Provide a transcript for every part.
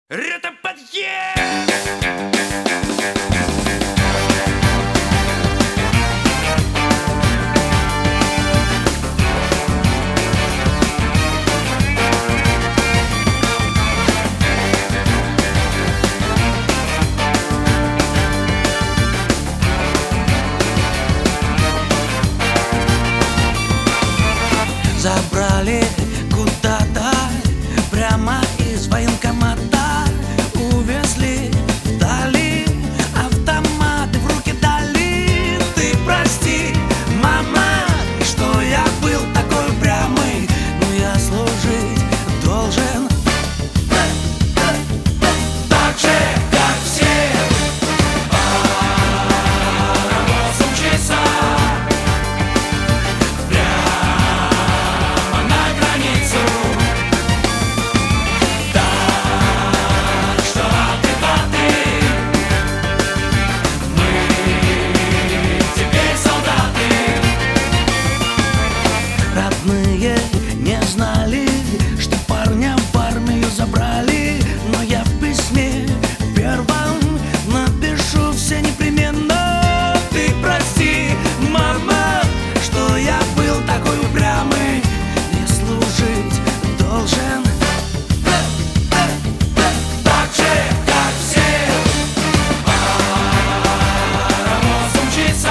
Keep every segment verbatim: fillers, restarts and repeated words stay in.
Это подъезд! Забрали куда-то прямо из военкомата, увезли вдали, автоматы в руки дали. Ты прости, мама, что я был такой упрямый, но я служить должен так же, как все. Восемь часов не знали, что парня в армию забрали. Но я в письме первом напишу все непременно. Ты прости, мама, что я был такой упрямый, не служить должен так же, как все. Восемь часов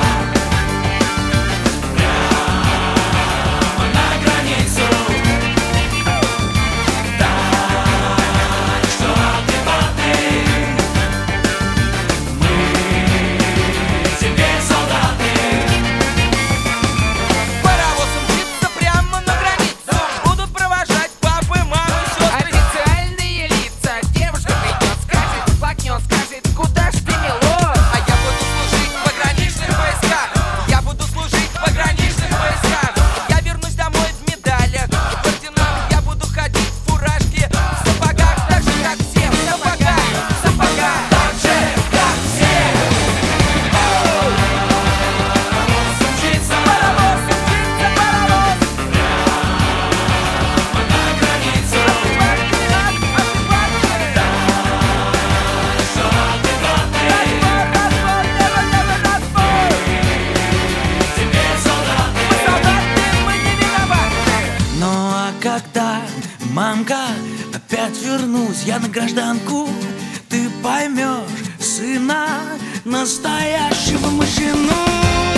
когда, мамка, опять вернусь я на гражданку, ты поймешь сына, настоящего мужчину.